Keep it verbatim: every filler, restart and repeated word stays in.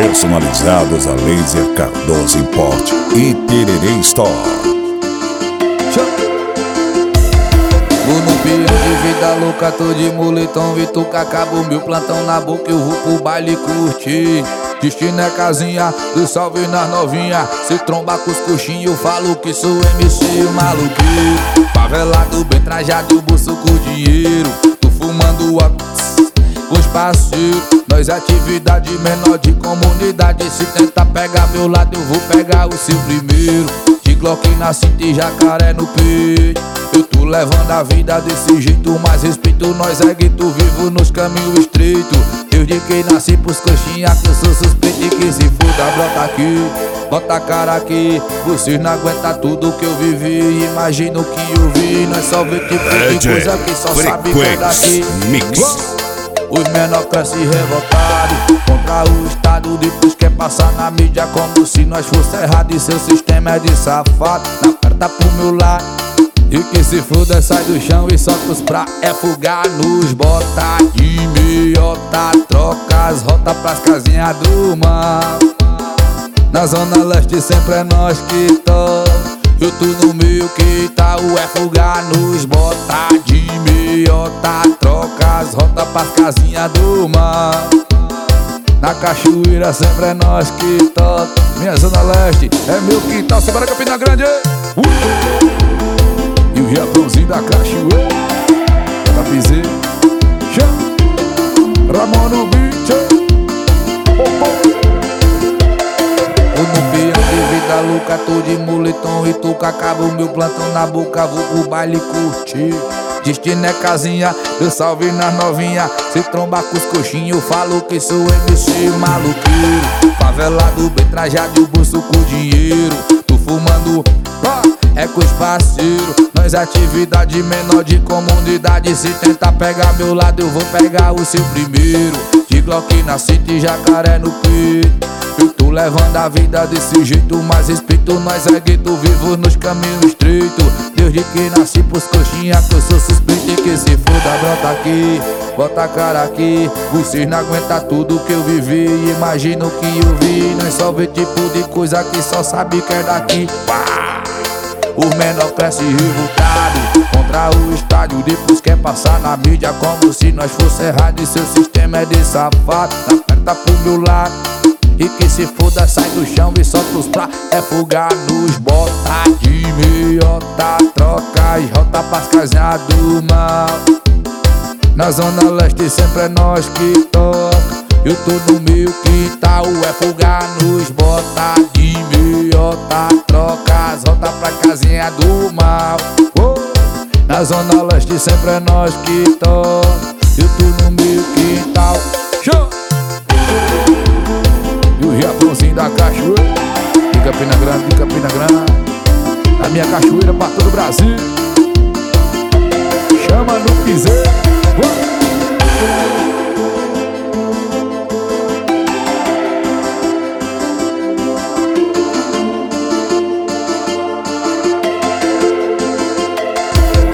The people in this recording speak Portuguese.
personalizados a laser Cardoso Import e Tererê Store. No pião de vida louca, tô de moletom, Vituca, acabou meu plantão na boca, eu vou pro baile curtir. Destino é casinha, do salve nas novinha. Se tromba com os coxinhos, eu falo que sou M C maluqueiro. Favelado, bem trajado, o bolso com dinheiro. Tô fumando óculos com os parceiros. Nós atividade menor de comunidade. Se tentar pegar meu lado, eu vou pegar o seu primeiro. De Glock na cinta e jacaré no peito. Eu tô levando a vida desse jeito, mas respeito nós é gueto, vivo nos caminhos estreitos. Desde que nasci pros coxinha que eu sou suspeito e que se foda, brota aqui, bota a cara aqui. Vocês não aguentam tudo que eu vivi, imagina o que eu vi. Nós só vê tipo de coisa que só sabe que é daqui. Os menor crescem revoltados contra o Estado, depois quer passar na mídia como se nós fosse errado. E seu sistema é de safado, na perta pro meu lado. E que se foda sai do chão e só os pra é fugar nos bota de meiota. Troca as rotas pras casinhas do mal. Na zona leste sempre é nós que toca. Eu tô no meio que tá o é fugar nos bota de meiota. Troca as rotas pras casinhas do mal. Na cachoeira sempre é nós que toca. Minha zona leste é meu quintal, Sebora Campina Grande. uh! E o Japãozinho da cachoeira, da piseira, Ramon no beat. Eu no pião de vida louca, tô de moletom e tô com acaba o meu plantão na boca, vou pro baile curtir. Destino é casinha, eu salve nas novinha. Se trombar com os coxinhos, eu falo que sou M C maluqueiro. Favelado, bem trajado e o bolso com dinheiro. Tô fumando, ó, é com os parceiros. Nós atividade menor de comunidade. Se tentar pegar meu lado, eu vou pegar o seu primeiro. De Glock na cinta e jacaré no peito. Eu tô levando a vida desse jeito, mas respeito nós é gueto, vivo nos caminhos estreitos. Desde que nasci pros coxinha que eu sou suspeito e que se foda, brota aqui, bota a cara aqui. Vocês não aguentam tudo que eu vivi, imagina o que eu vi. Nós só vê tipo de coisa que só sabe que é daqui. Pá! Os menor crescem revoltados contra o estádio, depois quer passar na mídia como se nós fosse errado. E seu sistema é de safado, na perta pro meu lado. E que se foda sai do chão e solta os pra é fugar nos bota de meiota. Troca as rotas pras casinhas do mal. Na zona leste sempre é nós que toca. Eu tô no meio que tá o é fugar nos bota de meiota. Troca as rotas pra casinha do mal. oh. Na zona leste sempre é nós que toca. Eu tô no meio que tá o show. E o Japãozinho da cachoeira, de Campina Grande, de Campina Grande. A minha cachoeira pra todo o Brasil. Chama no piseiro.